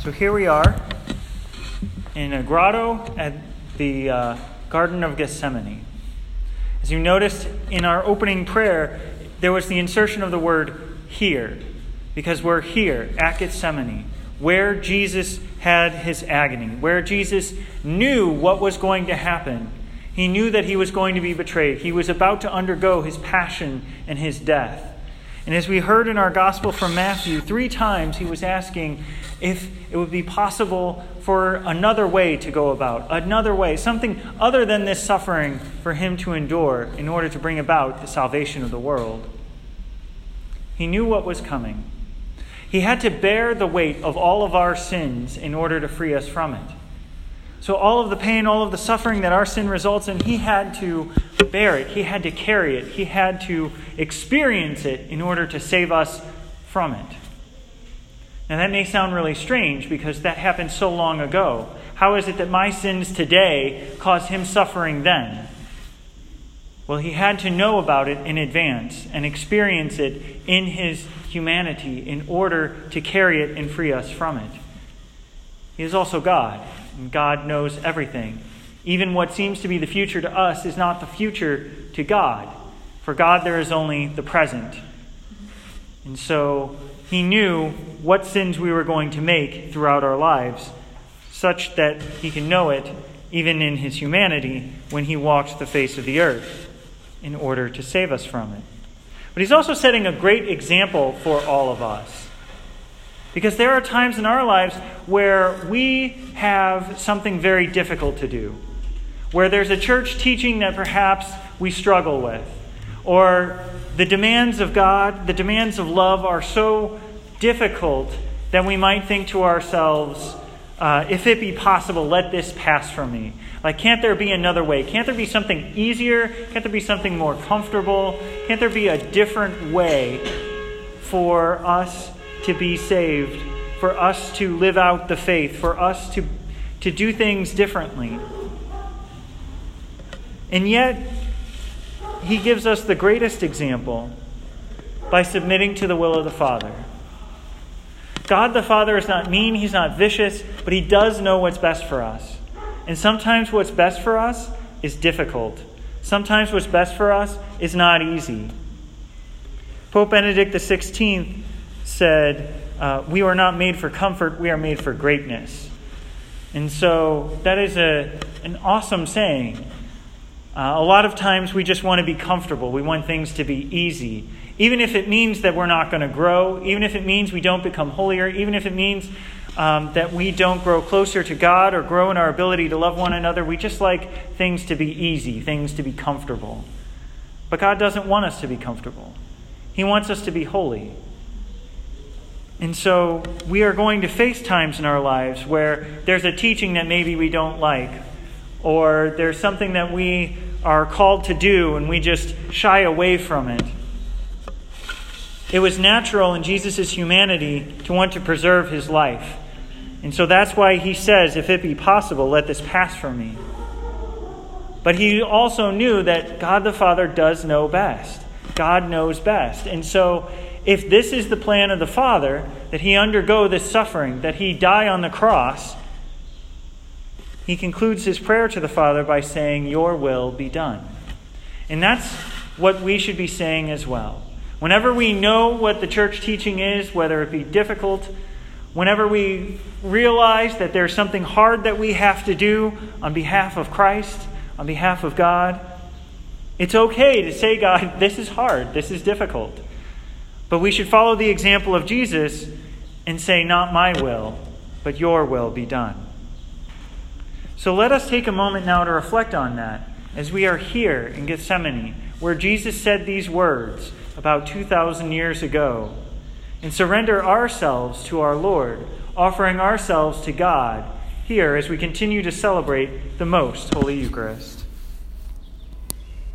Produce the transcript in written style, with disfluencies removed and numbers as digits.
So here we are in a grotto at the Garden of Gethsemane. As you noticed in our opening prayer, there was the insertion of the word here, because we're here at Gethsemane, where Jesus had his agony, where Jesus knew what was going to happen. He knew that he was going to be betrayed. He was about to undergo his passion and his death. And as we heard in our gospel from Matthew, 3 times he was asking if it would be possible for another way to go about, another way, something other than this suffering for him to endure in order to bring about the salvation of the world. He knew what was coming. He had to bear the weight of all of our sins in order to free us from it. So all of the pain, all of the suffering that our sin results in, he had to bear it. He had to carry it. He had to experience it in order to save us from it. Now that may sound really strange because that happened so long ago. How is it that my sins today cause him suffering then? Well, he had to know about it in advance and experience it in his humanity in order to carry it and free us from it. He is also God, and God knows everything. Even what seems to be the future to us is not the future to God. For God, there is only the present. And so he knew what sins we were going to make throughout our lives, such that he can know it even in his humanity when he walked the face of the earth in order to save us from it. But he's also setting a great example for all of us. Because there are times in our lives where we have something very difficult to do, where there's a church teaching that perhaps we struggle with, or the demands of God, the demands of love are so difficult that we might think to ourselves, if it be possible, let this pass from me. Like, can't there be another way? Can't there be something easier? Can't there be something more comfortable? Can't there be a different way for us to be saved, for us to live out the faith, for us to do things differently? And yet, he gives us the greatest example by submitting to the will of the Father. God the Father is not mean, he's not vicious, but he does know what's best for us. And sometimes what's best for us is difficult. Sometimes what's best for us is not easy. Pope Benedict XVI said, we are not made for comfort, we are made for greatness. And so that is an awesome saying. A lot of times we just want to be comfortable. We want things to be easy. Even if it means that we're not going to grow, even if it means we don't become holier, even if it means that we don't grow closer to God or grow in our ability to love one another, we just like things to be easy, things to be comfortable. But God doesn't want us to be comfortable. He wants us to be holy. And so we are going to face times in our lives where there's a teaching that maybe we don't like, or there's something that we are called to do and we just shy away from it. It was natural in Jesus' humanity to want to preserve his life. And so that's why he says, if it be possible, let this pass from me. But he also knew that God the Father does know best. God knows best. And so if this is the plan of the Father, that he undergo this suffering, that he die on the cross, he concludes his prayer to the Father by saying, your will be done. And that's what we should be saying as well. Whenever we know what the church teaching is, whether it be difficult, whenever we realize that there's something hard that we have to do on behalf of Christ, on behalf of God, it's okay to say, God, this is hard, this is difficult. But we should follow the example of Jesus and say, not my will, but your will be done. So let us take a moment now to reflect on that as we are here in Gethsemane, where Jesus said these words about 2,000 years ago, and surrender ourselves to our Lord, offering ourselves to God here as we continue to celebrate the most Holy Eucharist.